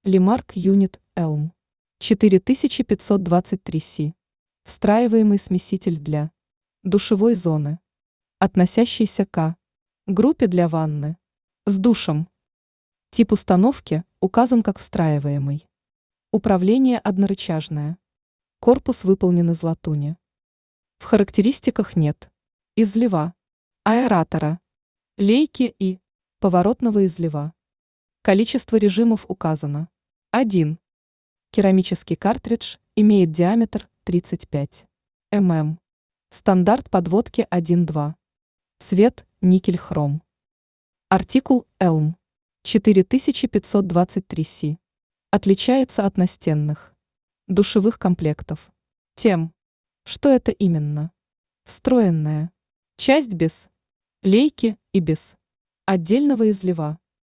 Лимарк Юнит Elm 4523 Си. Встраиваемый смеситель для душевой зоны, относящийся к группе для ванны с душем. Тип установки указан как встраиваемый. Управление однорычажное. Корпус выполнен из латуни. В характеристиках нет излива, аэратора, лейки и поворотного излива. Количество режимов указано. 1. Керамический картридж имеет диаметр 35 мм. Стандарт подводки 1.2. Цвет никель-хром. Артикул Elm 4523 Си. Отличается от настенных душевых комплектов тем, что это именно встроенная часть без лейки и без отдельного излива.